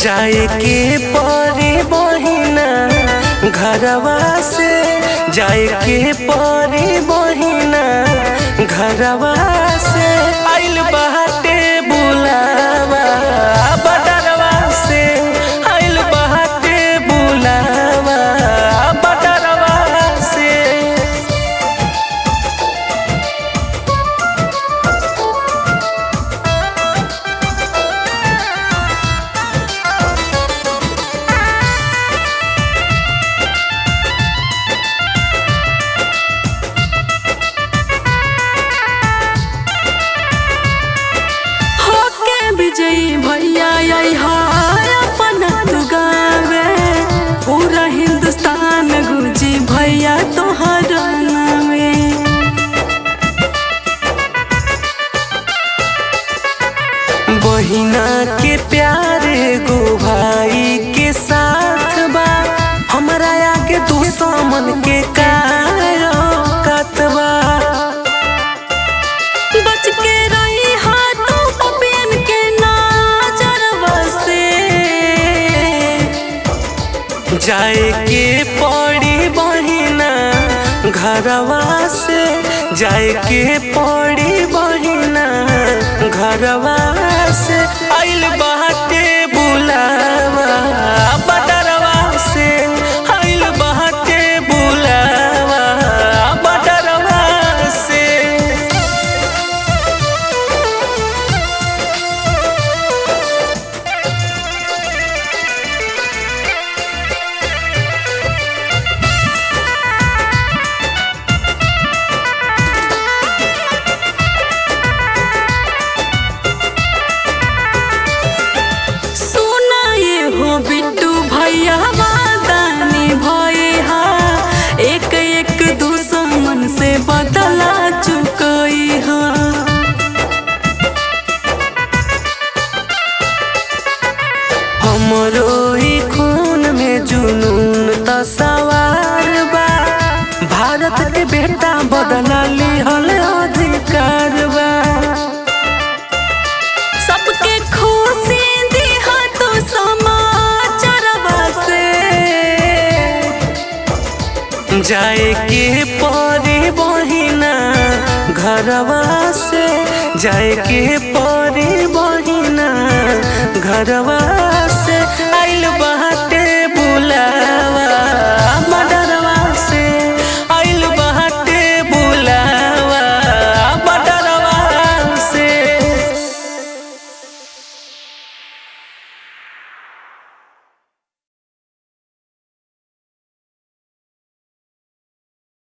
जाए के परी बहिना घरवा से, जाए के परी बहिना घरवा से। आइल बाटे बुलावा बटरवा से, आइल बाटे बुलावा बटरवा से। विजयी भैया अपना तू गावे, पूरा हिंदुस्तान गुजी भैया तोहर नामे। बहिना के प्यारे गो भाई के साथ बा, हमारा आगे दुश्मन के कातबा। बच के रही हाथों पपियन के नजरवा से, जाए के पड़ी बहिना घरवा से, जाए के पड़ी बहिना घरवा से। आइल बाटे बुलावा बटरवा से, आइल बाटे बुलावा बटरवा से। बिट्टू भैया वादानी भैया, एक एक दुश्मन से बदला चुकई हा। हमरो ही खून में जुनून त सवार बा, भारत के बेटा बदला लिहल अधिकार बा। सबके खुशी दिहा तो समाचारवा से, जाए के परी बहिना घरवा से, जाए के परी बहिना घरवा से।